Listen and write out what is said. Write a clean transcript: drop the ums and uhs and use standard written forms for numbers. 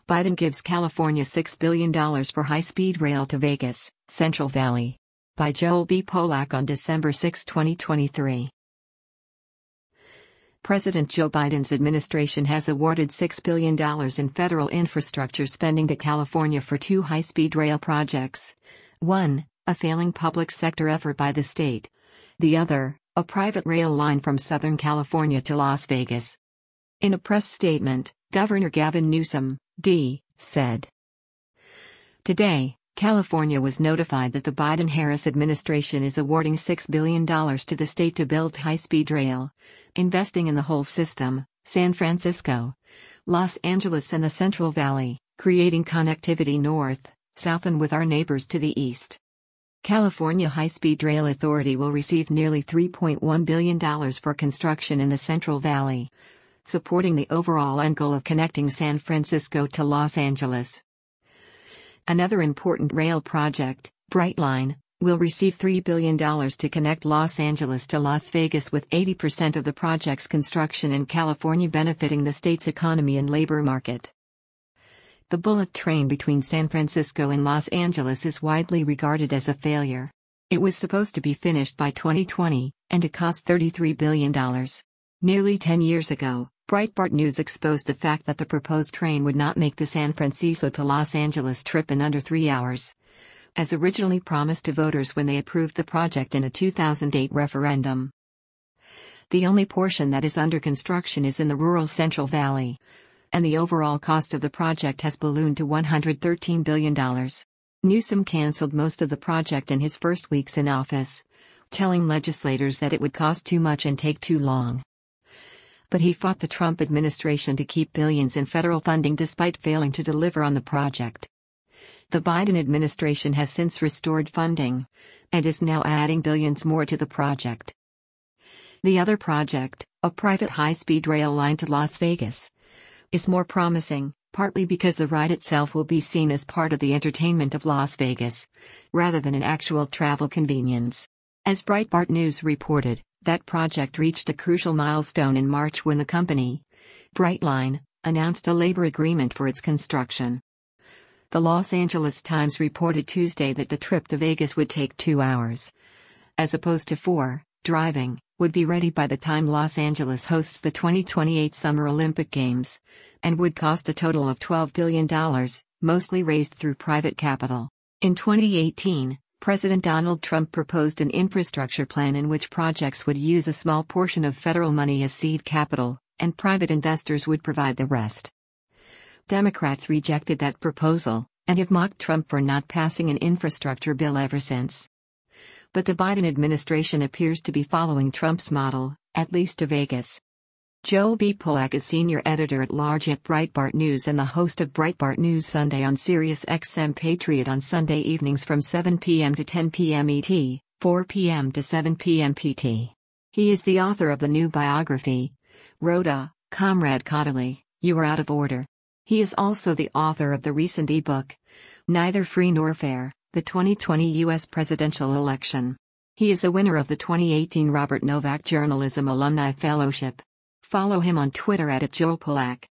Biden gives California $6 billion for high-speed rail to Vegas, Central Valley. By Joel B. Polak on December 6, 2023. President Joe Biden's administration has awarded $6 billion in federal infrastructure spending to California for two high-speed rail projects. One, a failing public sector effort by the state. The other, a private rail line from Southern California to Las Vegas. In a press statement, Governor Gavin Newsom, D., said, "Today, California was notified that the Biden-Harris administration is awarding $6 billion to the state to build high-speed rail, investing in the whole system, San Francisco, Los Angeles and the Central Valley, creating connectivity north, south and with our neighbors to the east. California High-Speed Rail Authority will receive nearly $3.1 billion for construction in the Central Valley, supporting the overall end goal of connecting San Francisco to Los Angeles. Another important rail project, Brightline, will receive $3 billion to connect Los Angeles to Las Vegas, with 80% of the project's construction in California benefiting the state's economy and labor market." The bullet train between San Francisco and Los Angeles is widely regarded as a failure. It was supposed to be finished by 2020, and it cost $33 billion. Nearly 10 years ago, Breitbart News exposed the fact that the proposed train would not make the San Francisco to Los Angeles trip in under 3 hours, as originally promised to voters when they approved the project in a 2008 referendum. The only portion that is under construction is in the rural Central Valley, and the overall cost of the project has ballooned to $113 billion. Newsom canceled most of the project in his first weeks in office, telling legislators that it would cost too much and take too long. But he fought the Trump administration to keep billions in federal funding despite failing to deliver on the project. The Biden administration has since restored funding, and is now adding billions more to the project. The other project, a private high-speed rail line to Las Vegas, is more promising, partly because the ride itself will be seen as part of the entertainment of Las Vegas, rather than an actual travel convenience. As Breitbart News reported, that project reached a crucial milestone in March when the company, Brightline, announced a labor agreement for its construction. The Los Angeles Times reported Tuesday that the trip to Vegas would take 2 hours, as opposed to 4, driving, would be ready by the time Los Angeles hosts the 2028 Summer Olympic Games, and would cost a total of $12 billion, mostly raised through private capital. In 2018, President Donald Trump proposed an infrastructure plan in which projects would use a small portion of federal money as seed capital, and private investors would provide the rest. Democrats rejected that proposal, and have mocked Trump for not passing an infrastructure bill ever since. But the Biden administration appears to be following Trump's model, at least to Vegas. Joel B. Polak is senior editor-at-large at Breitbart News and the host of Breitbart News Sunday on Sirius XM Patriot on Sunday evenings from 7 p.m. to 10 p.m. ET, 4 p.m. to 7 p.m. PT. He is the author of the new biography, Rhoda, Comrade Caudill, You Are Out of Order. He is also the author of the recent ebook, Neither Free Nor Fair, the 2020 U.S. Presidential Election. He is a winner of the 2018 Robert Novak Journalism Alumni Fellowship. Follow him on Twitter @JoelPolak.